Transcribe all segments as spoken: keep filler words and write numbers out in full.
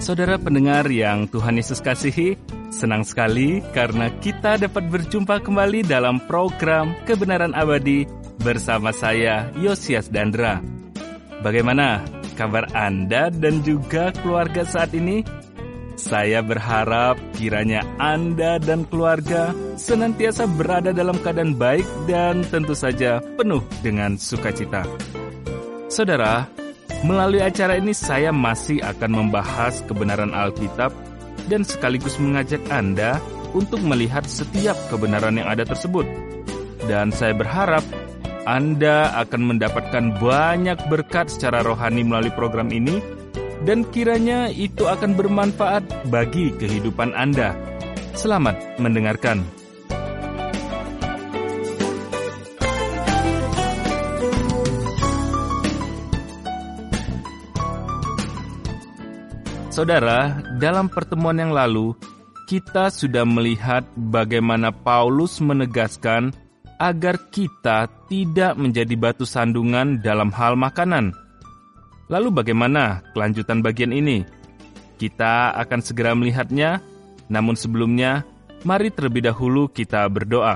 Saudara pendengar yang Tuhan Yesus kasihi, senang sekali karena kita dapat berjumpa kembali dalam program Kebenaran Abadi bersama saya, Yosias Dandra. Bagaimana kabar Anda dan juga keluarga saat ini? Saya berharap kiranya Anda dan keluarga senantiasa berada dalam keadaan baik dan tentu saja penuh dengan sukacita. Saudara, melalui acara ini saya masih akan membahas kebenaran Alkitab dan sekaligus mengajak Anda untuk melihat setiap kebenaran yang ada tersebut. Dan saya berharap Anda akan mendapatkan banyak berkat secara rohani melalui program ini, dan kiranya itu akan bermanfaat bagi kehidupan Anda. Selamat mendengarkan. Saudara, dalam pertemuan yang lalu, kita sudah melihat bagaimana Paulus menegaskan agar kita tidak menjadi batu sandungan dalam hal makanan. Lalu bagaimana kelanjutan bagian ini? Kita akan segera melihatnya, namun sebelumnya, mari terlebih dahulu kita berdoa.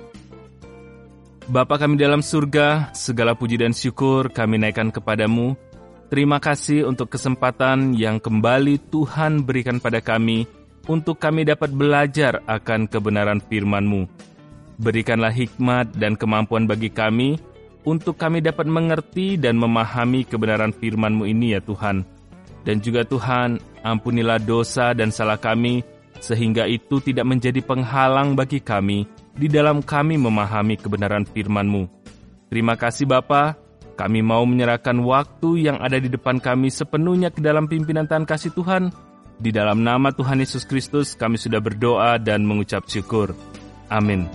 Bapa kami dalam surga, segala puji dan syukur kami naikkan kepadamu. Terima kasih untuk kesempatan yang kembali Tuhan berikan pada kami, untuk kami dapat belajar akan kebenaran firman-Mu. Berikanlah hikmat dan kemampuan bagi kami, untuk kami dapat mengerti dan memahami kebenaran firman-Mu ini ya Tuhan. Dan juga Tuhan, ampunilah dosa dan salah kami, sehingga itu tidak menjadi penghalang bagi kami di dalam kami memahami kebenaran firman-Mu. Terima kasih Bapa, kami mau menyerahkan waktu yang ada di depan kami sepenuhnya ke dalam pimpinan Tuhan kasih Tuhan. Di dalam nama Tuhan Yesus Kristus kami sudah berdoa dan mengucap syukur. Amin.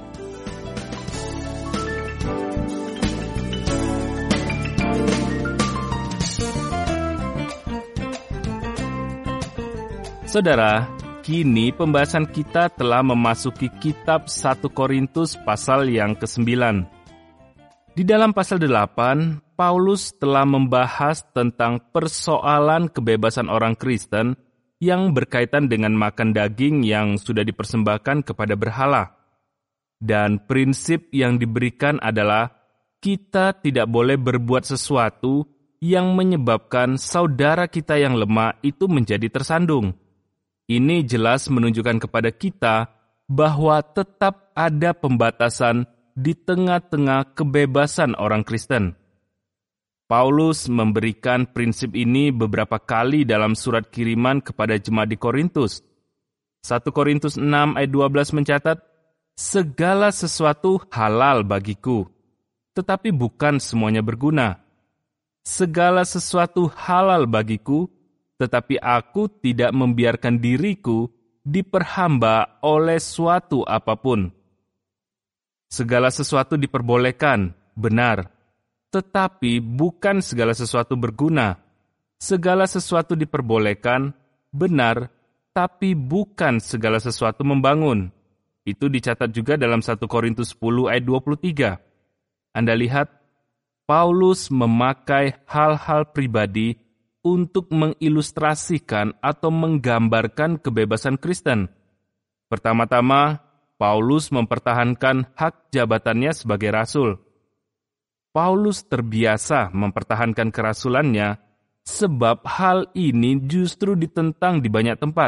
Saudara, kini pembahasan kita telah memasuki kitab satu Korintus pasal yang kesembilan. Di dalam pasal delapan, Paulus telah membahas tentang persoalan kebebasan orang Kristen yang berkaitan dengan makan daging yang sudah dipersembahkan kepada berhala. Dan prinsip yang diberikan adalah kita tidak boleh berbuat sesuatu yang menyebabkan saudara kita yang lemah itu menjadi tersandung. Ini jelas menunjukkan kepada kita bahwa tetap ada pembatasan di tengah-tengah kebebasan orang Kristen. Paulus memberikan prinsip ini beberapa kali dalam surat kiriman kepada jemaat di Korintus. satu Korintus enam ayat dua belas mencatat, segala sesuatu halal bagiku, tetapi bukan semuanya berguna. Segala sesuatu halal bagiku, tetapi aku tidak membiarkan diriku diperhamba oleh suatu apapun. Segala sesuatu diperbolehkan, benar, tetapi bukan segala sesuatu berguna. Segala sesuatu diperbolehkan, benar, tapi bukan segala sesuatu membangun. Itu dicatat juga dalam satu Korintus sepuluh ayat dua puluh tiga. Anda lihat, Paulus memakai hal-hal pribadi untuk mengilustrasikan atau menggambarkan kebebasan Kristen. Pertama-tama, Paulus mempertahankan hak jabatannya sebagai rasul. Paulus terbiasa mempertahankan kerasulannya sebab hal ini justru ditentang di banyak tempat.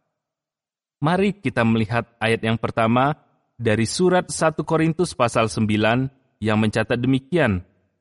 Mari kita melihat ayat yang pertama dari surat satu Korintus pasal sembilan yang mencatat demikian.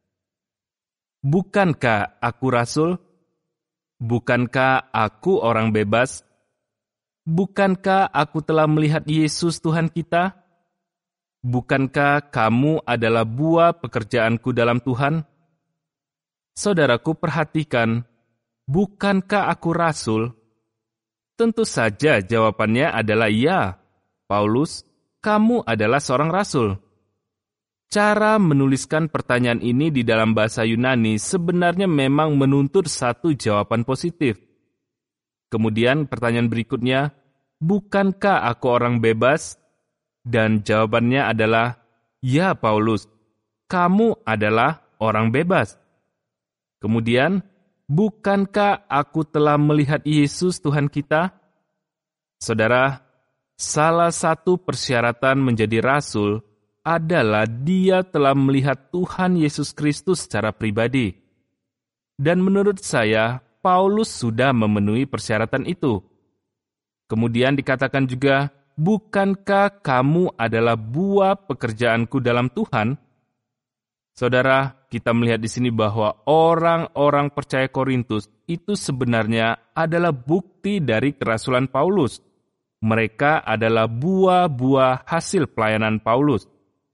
Bukankah aku rasul? Bukankah aku orang bebas? Bukankah aku telah melihat Yesus Tuhan kita? Bukankah kamu adalah buah pekerjaanku dalam Tuhan? Saudaraku, perhatikan, bukankah aku rasul? Tentu saja jawabannya adalah ya. Paulus, kamu adalah seorang rasul. Cara menuliskan pertanyaan ini di dalam bahasa Yunani sebenarnya memang menuntut satu jawaban positif. Kemudian pertanyaan berikutnya, bukankah aku orang bebas? Dan jawabannya adalah, ya Paulus, kamu adalah orang bebas. Kemudian, bukankah aku telah melihat Yesus Tuhan kita? Saudara, salah satu persyaratan menjadi rasul adalah dia telah melihat Tuhan Yesus Kristus secara pribadi. Dan menurut saya, Paulus sudah memenuhi persyaratan itu. Kemudian dikatakan juga, bukankah kamu adalah buah pekerjaanku dalam Tuhan? Saudara, kita melihat di sini bahwa orang-orang percaya Korintus itu sebenarnya adalah bukti dari kerasulan Paulus. Mereka adalah buah-buah hasil pelayanan Paulus.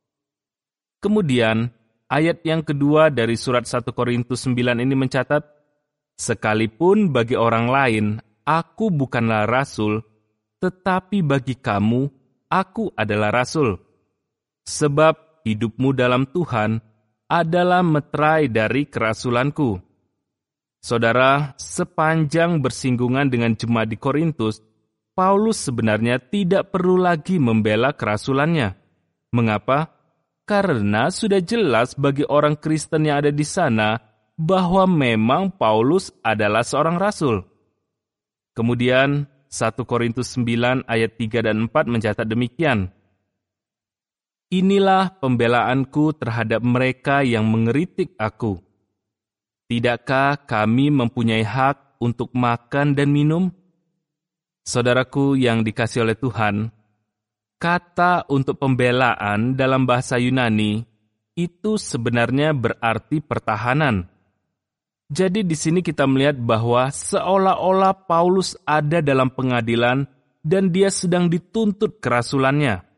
Kemudian, ayat yang kedua dari surat satu Korintus sembilan ini mencatat, sekalipun bagi orang lain, aku bukanlah rasul, tetapi bagi kamu, aku adalah rasul. Sebab hidupmu dalam Tuhan adalah meterai dari kerasulanku. Saudara, sepanjang bersinggungan dengan jemaat di Korintus, Paulus sebenarnya tidak perlu lagi membela kerasulannya. Mengapa? Karena sudah jelas bagi orang Kristen yang ada di sana bahwa memang Paulus adalah seorang rasul. Kemudian, satu Korintus sembilan ayat tiga dan empat mencatat demikian. Inilah pembelaanku terhadap mereka yang mengeritik aku. Tidakkah kami mempunyai hak untuk makan dan minum? Saudaraku yang dikasihi oleh Tuhan, kata untuk pembelaan dalam bahasa Yunani itu sebenarnya berarti pertahanan. Jadi di sini kita melihat bahwa seolah-olah Paulus ada dalam pengadilan dan dia sedang dituntut kerasulannya.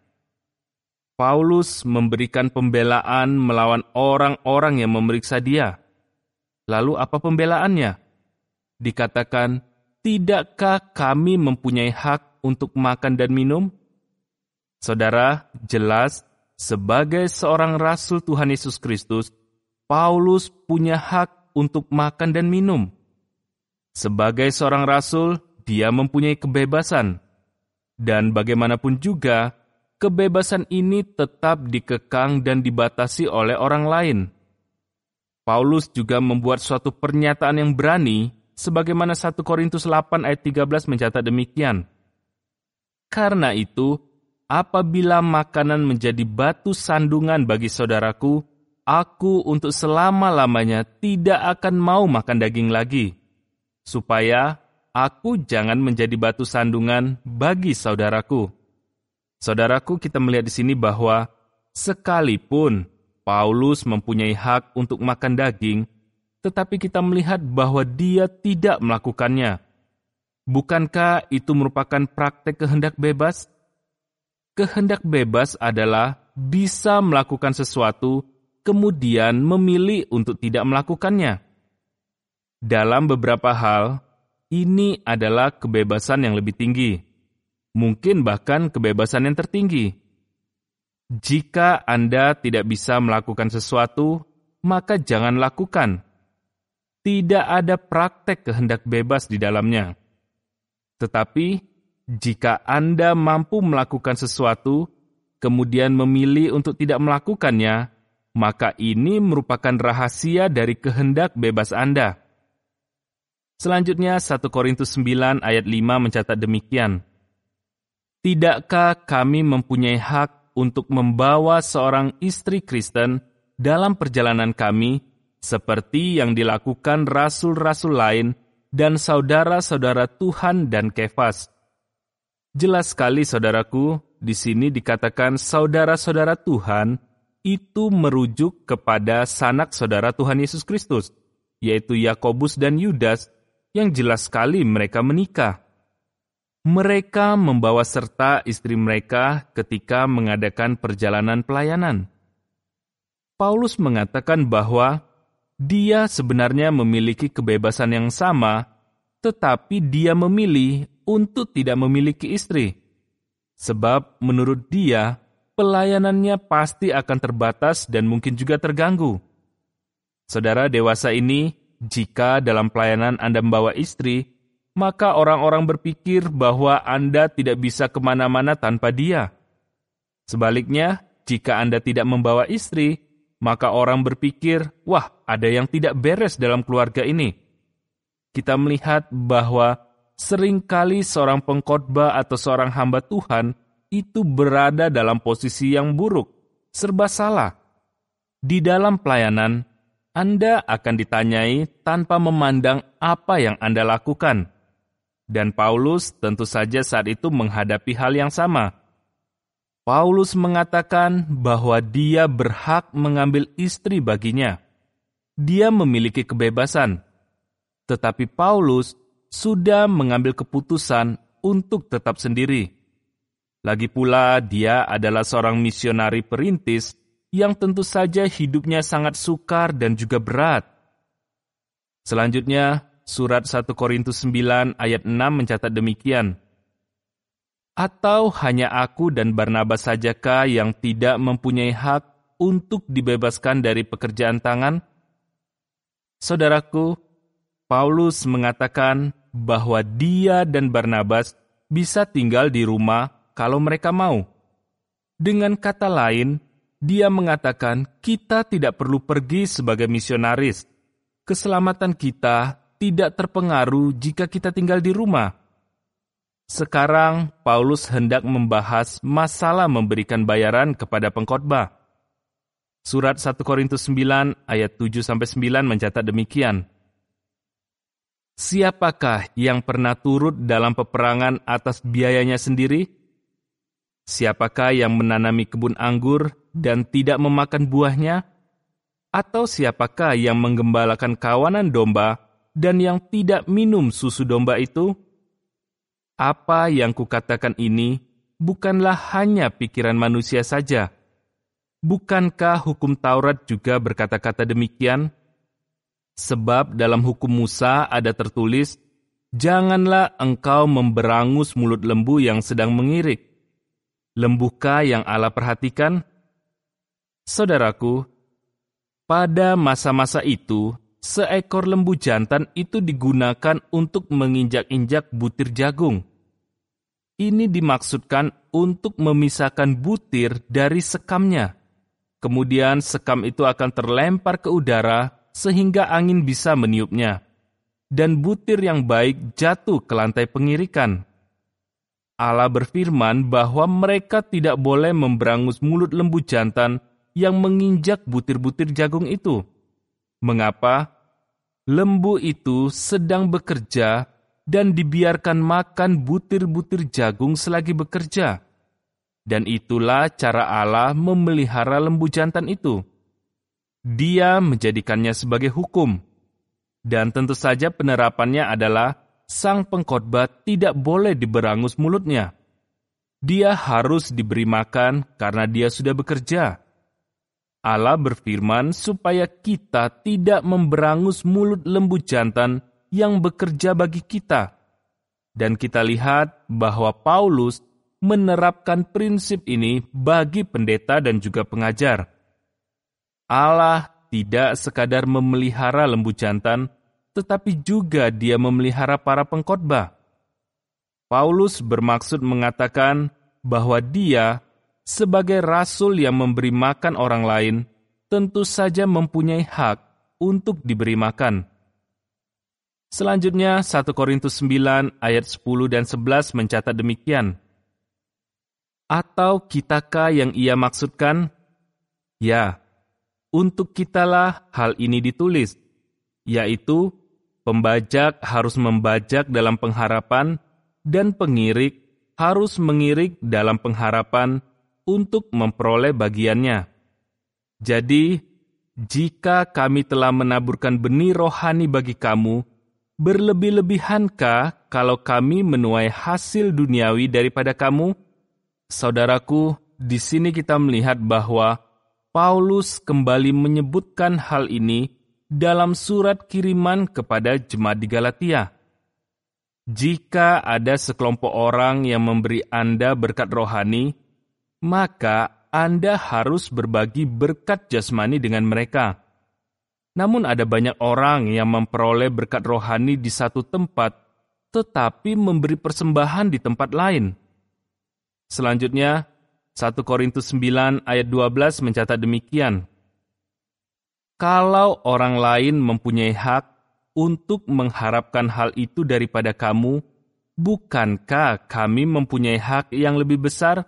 Paulus memberikan pembelaan melawan orang-orang yang memeriksa dia. Lalu apa pembelaannya? Dikatakan, tidakkah kami mempunyai hak untuk makan dan minum? Saudara, jelas sebagai seorang rasul Tuhan Yesus Kristus, Paulus punya hak untuk makan dan minum. Sebagai seorang rasul, dia mempunyai kebebasan. Dan bagaimanapun juga, kebebasan ini tetap dikekang dan dibatasi oleh orang lain. Paulus juga membuat suatu pernyataan yang berani, sebagaimana satu Korintus delapan ayat tiga belas mencatat demikian. Karena itu, apabila makanan menjadi batu sandungan bagi saudaraku, aku untuk selama-lamanya tidak akan mau makan daging lagi, supaya aku jangan menjadi batu sandungan bagi saudaraku. Saudaraku, kita melihat di sini bahwa sekalipun Paulus mempunyai hak untuk makan daging, tetapi kita melihat bahwa dia tidak melakukannya. Bukankah itu merupakan praktek kehendak bebas? Kehendak bebas adalah bisa melakukan sesuatu, kemudian memilih untuk tidak melakukannya. Dalam beberapa hal, ini adalah kebebasan yang lebih tinggi. Mungkin bahkan kebebasan yang tertinggi. Jika Anda tidak bisa melakukan sesuatu, maka jangan lakukan. Tidak ada praktek kehendak bebas di dalamnya. Tetapi, jika Anda mampu melakukan sesuatu, kemudian memilih untuk tidak melakukannya, maka ini merupakan rahasia dari kehendak bebas Anda. Selanjutnya, satu Korintus sembilan ayat lima mencatat demikian. Tidakkah kami mempunyai hak untuk membawa seorang istri Kristen dalam perjalanan kami, seperti yang dilakukan rasul-rasul lain dan saudara-saudara Tuhan dan Kefas? Jelas sekali, saudaraku, di sini dikatakan saudara-saudara Tuhan itu merujuk kepada sanak saudara Tuhan Yesus Kristus, yaitu Yakobus dan Yudas, yang jelas sekali mereka menikah. Mereka membawa serta istri mereka ketika mengadakan perjalanan pelayanan. Paulus mengatakan bahwa dia sebenarnya memiliki kebebasan yang sama, tetapi dia memilih untuk tidak memiliki istri. Sebab menurut dia, pelayanannya pasti akan terbatas dan mungkin juga terganggu. Saudara dewasa ini, jika dalam pelayanan Anda membawa istri, maka orang-orang berpikir bahwa Anda tidak bisa kemana-mana tanpa dia. Sebaliknya, jika Anda tidak membawa istri, maka orang berpikir, wah, ada yang tidak beres dalam keluarga ini. kita melihat bahwa seringkali seorang pengkhotbah atau seorang hamba Tuhan itu berada dalam posisi yang buruk, serba salah. Di dalam pelayanan, Anda akan ditanyai tanpa memandang apa yang Anda lakukan. Dan Paulus tentu saja saat itu menghadapi hal yang sama. Paulus mengatakan bahwa dia berhak mengambil istri baginya. Dia memiliki kebebasan. Tetapi Paulus sudah mengambil keputusan untuk tetap sendiri. Lagi pula dia adalah seorang misionari perintis yang tentu saja hidupnya sangat sukar dan juga berat. Selanjutnya, surat satu Korintus sembilan ayat enam mencatat demikian. Atau hanya aku dan Barnabas sajakah yang tidak mempunyai hak untuk dibebaskan dari pekerjaan tangan? Saudaraku, Paulus mengatakan bahwa dia dan Barnabas bisa tinggal di rumah kalau mereka mau. Dengan kata lain, dia mengatakan kita tidak perlu pergi sebagai misionaris. Keselamatan kita tidak terpengaruh jika kita tinggal di rumah. Sekarang, Paulus hendak membahas masalah memberikan bayaran kepada pengkhotbah. Surat satu Korintus sembilan ayat tujuh sampai sembilan mencatat demikian. Siapakah yang pernah turut dalam peperangan atas biayanya sendiri? Siapakah yang menanami kebun anggur dan tidak memakan buahnya? Atau siapakah yang menggembalakan kawanan domba dan yang tidak minum susu domba itu? Apa yang kukatakan ini bukanlah hanya pikiran manusia saja. Bukankah hukum Taurat juga berkata-kata demikian? Sebab dalam hukum Musa ada tertulis, janganlah engkau memberangus mulut lembu yang sedang mengirik. Lembukah yang Allah perhatikan? Saudaraku, pada masa-masa itu, seekor lembu jantan itu digunakan untuk menginjak-injak butir jagung. Ini dimaksudkan untuk memisahkan butir dari sekamnya. Kemudian sekam itu akan terlempar ke udara sehingga angin bisa meniupnya. Dan butir yang baik jatuh ke lantai pengirikan. Allah berfirman bahwa mereka tidak boleh memberangus mulut lembu jantan yang menginjak butir-butir jagung itu. Mengapa? Lembu itu sedang bekerja dan dibiarkan makan butir-butir jagung selagi bekerja. Dan itulah cara Allah memelihara lembu jantan itu. Dia menjadikannya sebagai hukum. Dan tentu saja penerapannya adalah sang pengkhotbah tidak boleh diberangus mulutnya. Dia harus diberi makan karena dia sudah bekerja. Allah berfirman supaya kita tidak memberangus mulut lembu jantan yang bekerja bagi kita. Dan kita lihat bahwa Paulus menerapkan prinsip ini bagi pendeta dan juga pengajar. Allah tidak sekadar memelihara lembu jantan, tetapi juga dia memelihara para pengkhotbah. Paulus bermaksud mengatakan bahwa dia, sebagai rasul yang memberi makan orang lain, tentu saja mempunyai hak untuk diberi makan. Selanjutnya, satu Korintus sembilan ayat sepuluh dan sebelas mencatat demikian. Atau kitakah yang ia maksudkan? Ya, untuk kitalah hal ini ditulis, yaitu pembajak harus membajak dalam pengharapan dan pengirik harus mengirik dalam pengharapan untuk memperoleh bagiannya. Jadi, jika kami telah menaburkan benih rohani bagi kamu, berlebih-lebihankah kalau kami menuai hasil duniawi daripada kamu? Saudaraku, di sini kita melihat bahwa Paulus kembali menyebutkan hal ini dalam surat kiriman kepada jemaat di Galatia. Jika ada sekelompok orang yang memberi Anda berkat rohani, maka Anda harus berbagi berkat jasmani dengan mereka. Namun ada banyak orang yang memperoleh berkat rohani di satu tempat, tetapi memberi persembahan di tempat lain. Selanjutnya, satu Korintus sembilan ayat dua belas mencatat demikian. Kalau orang lain mempunyai hak, untuk mengharapkan hal itu daripada kamu, bukankah kami mempunyai hak yang lebih besar?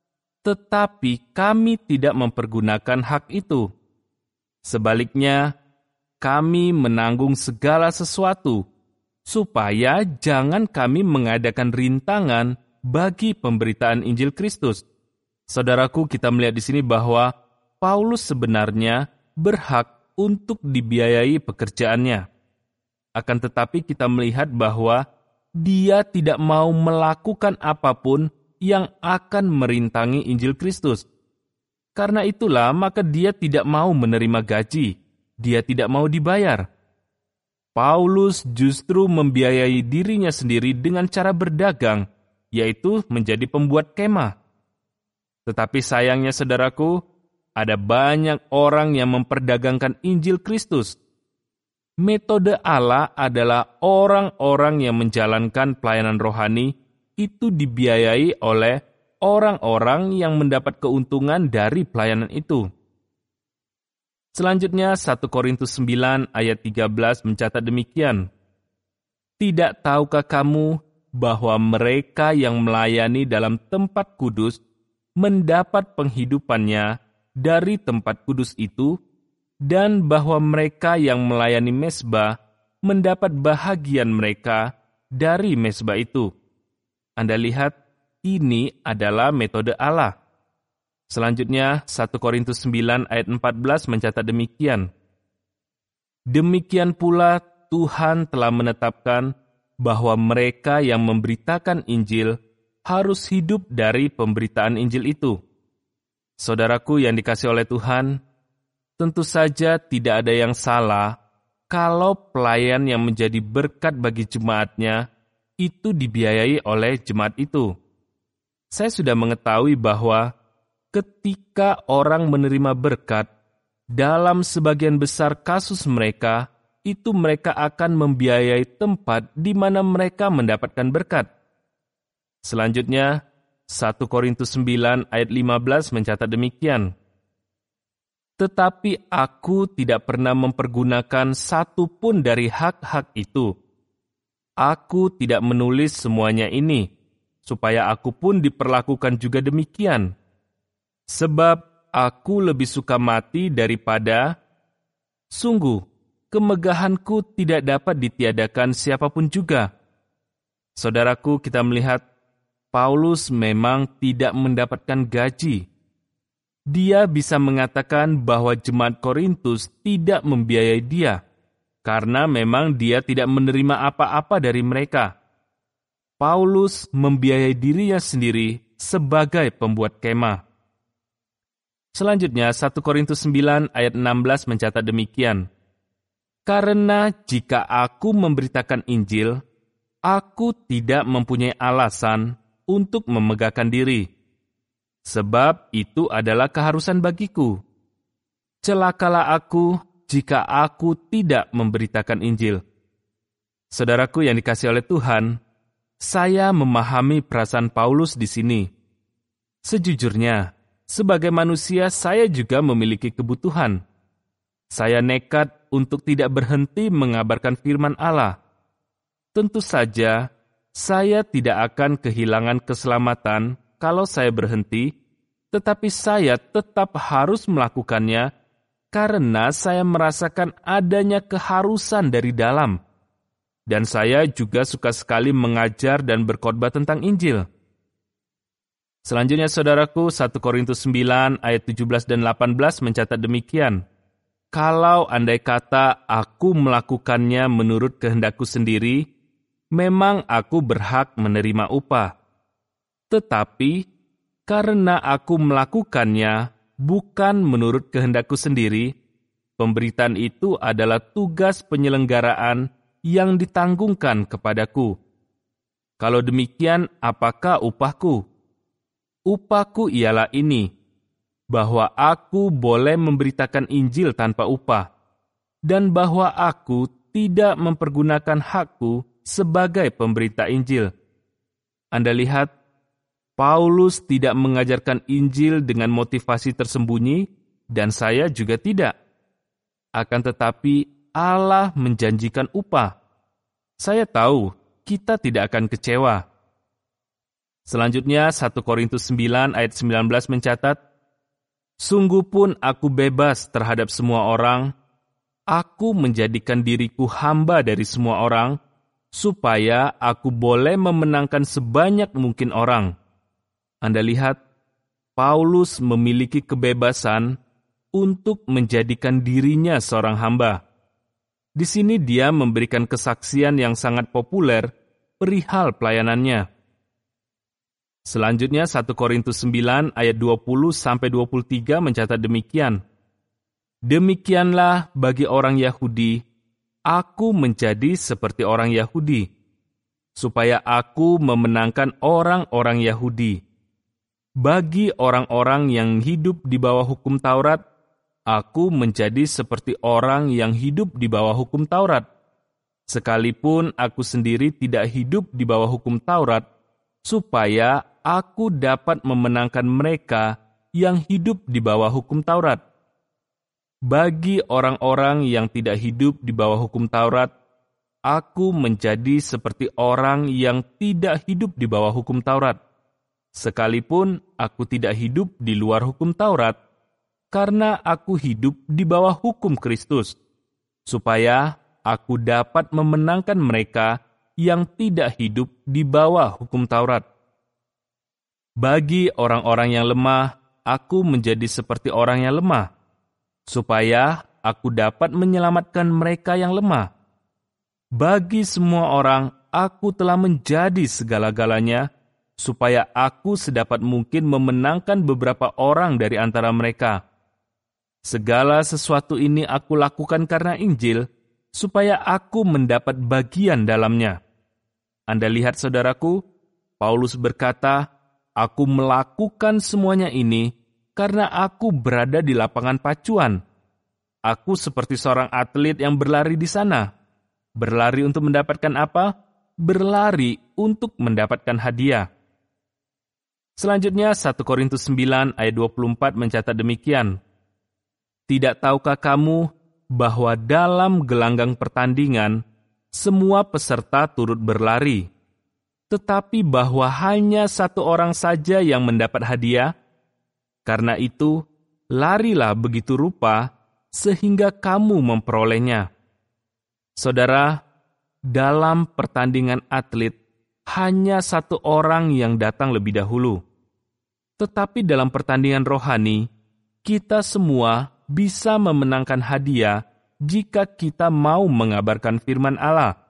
Tetapi kami tidak mempergunakan hak itu. Sebaliknya, kami menanggung segala sesuatu, supaya jangan kami mengadakan rintangan bagi pemberitaan Injil Kristus. Saudaraku, kita melihat di sini bahwa Paulus sebenarnya berhak untuk dibiayai pekerjaannya. Akan tetapi kita melihat bahwa dia tidak mau melakukan apapun yang akan merintangi Injil Kristus. Karena itulah maka dia tidak mau menerima gaji, dia tidak mau dibayar. Paulus justru membiayai dirinya sendiri dengan cara berdagang, yaitu menjadi pembuat kemah. Tetapi sayangnya saudaraku, ada banyak orang yang memperdagangkan Injil Kristus. Metode Allah adalah orang-orang yang menjalankan pelayanan rohani itu dibiayai oleh orang-orang yang mendapat keuntungan dari pelayanan itu. Selanjutnya, satu Korintus sembilan ayat tiga belas mencatat demikian. Tidak tahukah kamu bahwa mereka yang melayani dalam tempat kudus mendapat penghidupannya dari tempat kudus itu, dan bahwa mereka yang melayani mezbah mendapat bahagian mereka dari mezbah itu. Anda lihat, ini adalah metode Allah. Selanjutnya, satu Korintus sembilan ayat empat belas mencatat demikian. Demikian pula Tuhan telah menetapkan bahwa mereka yang memberitakan Injil harus hidup dari pemberitaan Injil itu. Saudaraku yang dikasihi oleh Tuhan, tentu saja tidak ada yang salah kalau pelayan yang menjadi berkat bagi jemaatnya itu dibiayai oleh jemaat itu. Saya sudah mengetahui bahwa ketika orang menerima berkat, dalam sebagian besar kasus mereka, itu mereka akan membiayai tempat di mana mereka mendapatkan berkat. Selanjutnya, satu Korintus sembilan ayat lima belas mencatat demikian. Tetapi aku tidak pernah mempergunakan satu pun dari hak-hak itu. Aku tidak menulis semuanya ini, supaya aku pun diperlakukan juga demikian. Sebab aku lebih suka mati daripada, sungguh, kemegahanku tidak dapat ditiadakan siapapun juga. Saudaraku, kita melihat Paulus memang tidak mendapatkan gaji. Dia bisa mengatakan bahwa jemaat Korintus tidak membiayai dia, karena memang dia tidak menerima apa-apa dari mereka. Paulus membiayai dirinya sendiri sebagai pembuat kemah. Selanjutnya, satu Korintus sembilan ayat enam belas mencatat demikian. Karena jika aku memberitakan Injil, aku tidak mempunyai alasan untuk memegahkan diri. Sebab itu adalah keharusan bagiku. Celakalah aku jika aku tidak memberitakan Injil. Saudaraku yang dikasihi oleh Tuhan, saya memahami perasaan Paulus di sini. Sejujurnya, sebagai manusia saya juga memiliki kebutuhan. Saya nekat untuk tidak berhenti mengabarkan firman Allah. Tentu saja, saya tidak akan kehilangan keselamatan kalau saya berhenti, tetapi saya tetap harus melakukannya karena saya merasakan adanya keharusan dari dalam. Dan saya juga suka sekali mengajar dan berkhotbah tentang Injil. Selanjutnya saudaraku, satu Korintus sembilan ayat tujuh belas dan delapan belas mencatat demikian. Kalau andai kata aku melakukannya menurut kehendakku sendiri, memang aku berhak menerima upah. Tetapi, karena aku melakukannya bukan menurut kehendakku sendiri, pemberitaan itu adalah tugas penyelenggaraan yang ditanggungkan kepadaku. Kalau demikian, apakah upahku? Upahku ialah ini, bahwa aku boleh memberitakan Injil tanpa upah, dan bahwa aku tidak mempergunakan hakku sebagai pemberita Injil. Anda lihat, Paulus tidak mengajarkan Injil dengan motivasi tersembunyi, dan saya juga tidak. Akan tetapi, Allah menjanjikan upah. Saya tahu kita tidak akan kecewa. Selanjutnya satu Korintus sembilan ayat sembilan belas mencatat, "Sungguh pun aku bebas terhadap semua orang, aku menjadikan diriku hamba dari semua orang, supaya aku boleh memenangkan sebanyak mungkin orang." Anda lihat, Paulus memiliki kebebasan untuk menjadikan dirinya seorang hamba. Di sini dia memberikan kesaksian yang sangat populer perihal pelayanannya. Selanjutnya satu Korintus sembilan ayat dua puluh sampai dua puluh tiga mencatat demikian. "Demikianlah bagi orang Yahudi, aku menjadi seperti orang Yahudi, supaya aku memenangkan orang-orang Yahudi. Bagi orang-orang yang hidup di bawah hukum Taurat, aku menjadi seperti orang yang hidup di bawah hukum Taurat. Sekalipun aku sendiri tidak hidup di bawah hukum Taurat, supaya aku dapat memenangkan mereka yang hidup di bawah hukum Taurat. Bagi orang-orang yang tidak hidup di bawah hukum Taurat, aku menjadi seperti orang yang tidak hidup di bawah hukum Taurat. Sekalipun aku tidak hidup di luar hukum Taurat, karena aku hidup di bawah hukum Kristus, supaya aku dapat memenangkan mereka yang tidak hidup di bawah hukum Taurat. Bagi orang-orang yang lemah, aku menjadi seperti orang yang lemah, supaya aku dapat menyelamatkan mereka yang lemah. Bagi semua orang, aku telah menjadi segala-galanya, supaya aku sedapat mungkin memenangkan beberapa orang dari antara mereka. Segala sesuatu ini aku lakukan karena Injil, supaya aku mendapat bagian dalamnya." Anda lihat, saudaraku, Paulus berkata, "Aku melakukan semuanya ini karena aku berada di lapangan pacuan. Aku seperti seorang atlet yang berlari di sana. Berlari untuk mendapatkan apa? Berlari untuk mendapatkan hadiah." Selanjutnya satu Korintus sembilan ayat dua puluh empat mencatat demikian. "Tidak tahukah kamu bahwa dalam gelanggang pertandingan semua peserta turut berlari, tetapi bahwa hanya satu orang saja yang mendapat hadiah? Karena itu, larilah begitu rupa sehingga kamu memperolehnya." Saudara, dalam pertandingan atlet, hanya satu orang yang datang lebih dahulu. Tetapi dalam pertandingan rohani, kita semua bisa memenangkan hadiah jika kita mau mengabarkan firman Allah.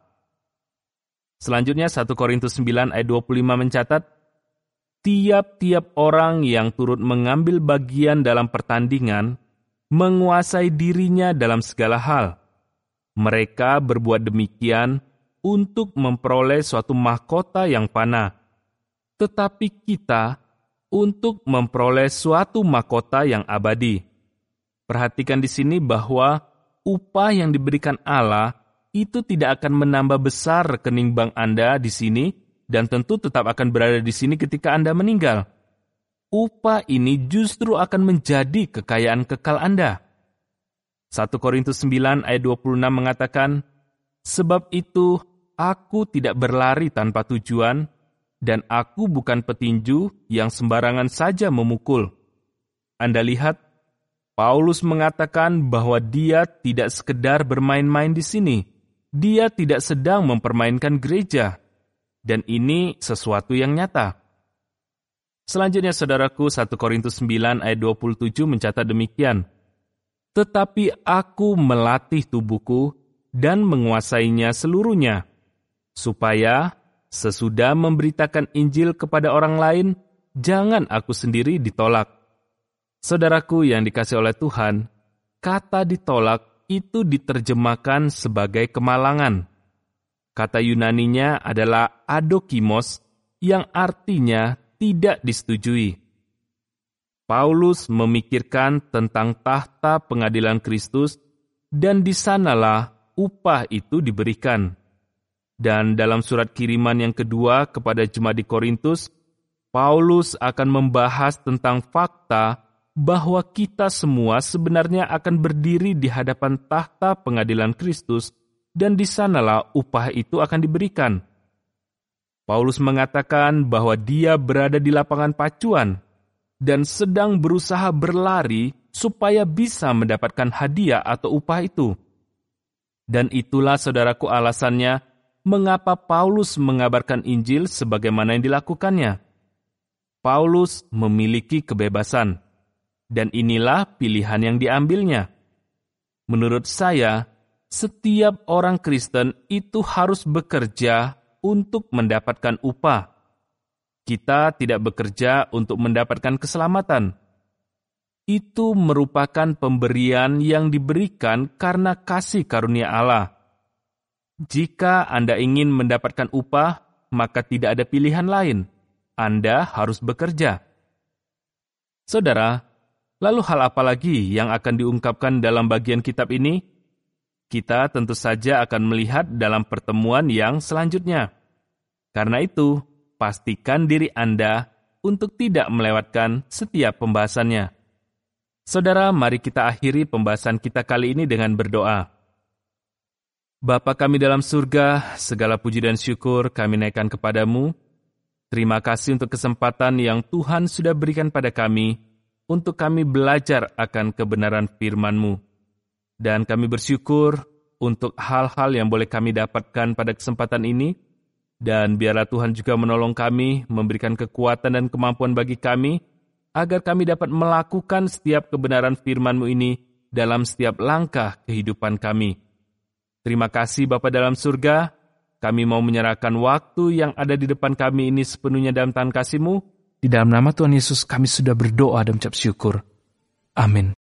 Selanjutnya satu Korintus sembilan ayat dua puluh lima mencatat, "Tiap-tiap orang yang turut mengambil bagian dalam pertandingan menguasai dirinya dalam segala hal. Mereka berbuat demikian untuk memperoleh suatu mahkota yang fana, tetapi kita untuk memperoleh suatu mahkota yang abadi." Perhatikan di sini bahwa upah yang diberikan Allah itu tidak akan menambah besar rekening bank Anda di sini dan tentu tetap akan berada di sini ketika Anda meninggal. Upah ini justru akan menjadi kekayaan kekal Anda. satu Korintus sembilan ayat dua puluh enam mengatakan, "Sebab itu aku tidak berlari tanpa tujuan, dan aku bukan petinju yang sembarangan saja memukul." Anda lihat, Paulus mengatakan bahwa dia tidak sekedar bermain-main di sini. Dia tidak sedang mempermainkan gereja. Dan ini sesuatu yang nyata. Selanjutnya, saudaraku, satu Korintus sembilan ayat dua puluh tujuh mencatat demikian. "Tetapi aku melatih tubuhku dan menguasainya seluruhnya, supaya sesudah memberitakan Injil kepada orang lain, jangan aku sendiri ditolak." Saudaraku yang dikasihi oleh Tuhan, kata ditolak itu diterjemahkan sebagai kemalangan. Kata Yunaninya adalah adokimos, yang artinya tidak disetujui. Paulus memikirkan tentang tahta pengadilan Kristus, dan di sanalah upah itu diberikan. Dan dalam surat kiriman yang kedua kepada jemaat di Korintus, Paulus akan membahas tentang fakta bahwa kita semua sebenarnya akan berdiri di hadapan tahta pengadilan Kristus, dan di sanalah upah itu akan diberikan. Paulus mengatakan bahwa dia berada di lapangan pacuan dan sedang berusaha berlari supaya bisa mendapatkan hadiah atau upah itu. Dan itulah, saudaraku, alasannya mengapa Paulus mengabarkan Injil sebagaimana yang dilakukannya. Paulus memiliki kebebasan, dan inilah pilihan yang diambilnya. Menurut saya, setiap orang Kristen itu harus bekerja untuk mendapatkan upah. Kita tidak bekerja untuk mendapatkan keselamatan. Itu merupakan pemberian yang diberikan karena kasih karunia Allah. Jika Anda ingin mendapatkan upah, maka tidak ada pilihan lain. Anda harus bekerja. Saudara, lalu hal apa lagi yang akan diungkapkan dalam bagian kitab ini? Kita tentu saja akan melihat dalam pertemuan yang selanjutnya. Karena itu, pastikan diri Anda untuk tidak melewatkan setiap pembahasannya. Saudara, mari kita akhiri pembahasan kita kali ini dengan berdoa. Bapa kami dalam surga, segala puji dan syukur kami naikkan kepadamu. Terima kasih untuk kesempatan yang Tuhan sudah berikan pada kami, untuk kami belajar akan kebenaran firman-Mu. Dan kami bersyukur untuk hal-hal yang boleh kami dapatkan pada kesempatan ini, dan biarlah Tuhan juga menolong kami, memberikan kekuatan dan kemampuan bagi kami, agar kami dapat melakukan setiap kebenaran firman-Mu ini dalam setiap langkah kehidupan kami. Terima kasih Bapa dalam surga, kami mau menyerahkan waktu yang ada di depan kami ini sepenuhnya dalam tangan kasih-Mu. Di dalam nama Tuhan Yesus kami sudah berdoa dan mengucap syukur. Amin.